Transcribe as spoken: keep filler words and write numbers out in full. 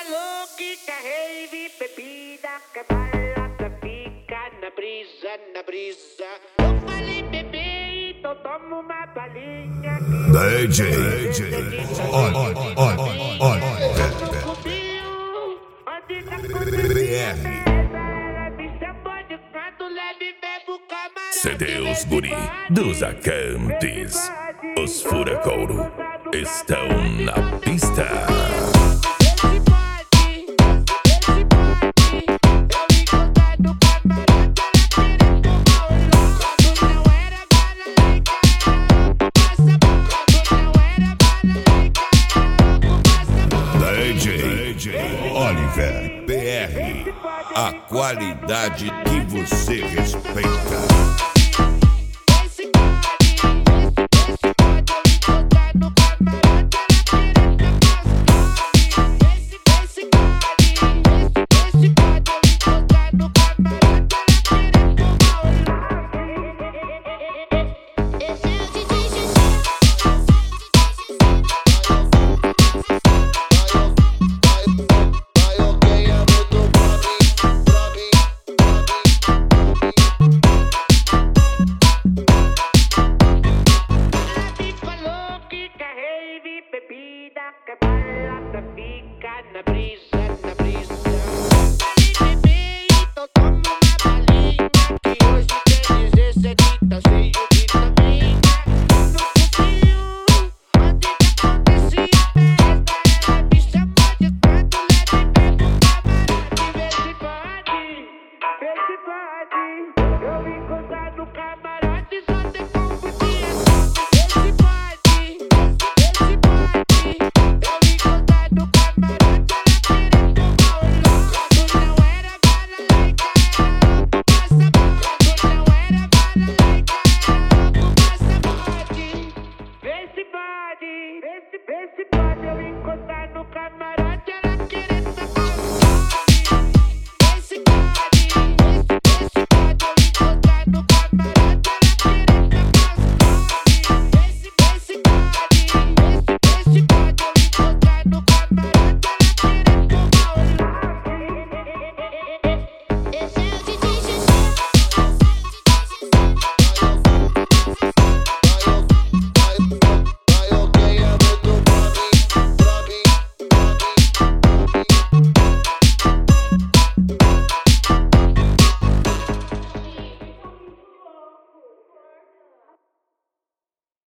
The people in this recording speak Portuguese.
falou que quer rave, bebida, quer balada, fica na brisa, na brisa. Eu falei bebê, então toma uma balinha. D J, D J, olha, olha, olha, B R. C D Os Guri dos Acantes, os Furacouro estão na pista. D J Oliver B R, a qualidade que você respeita. Bebida, que balada, fica na brisa.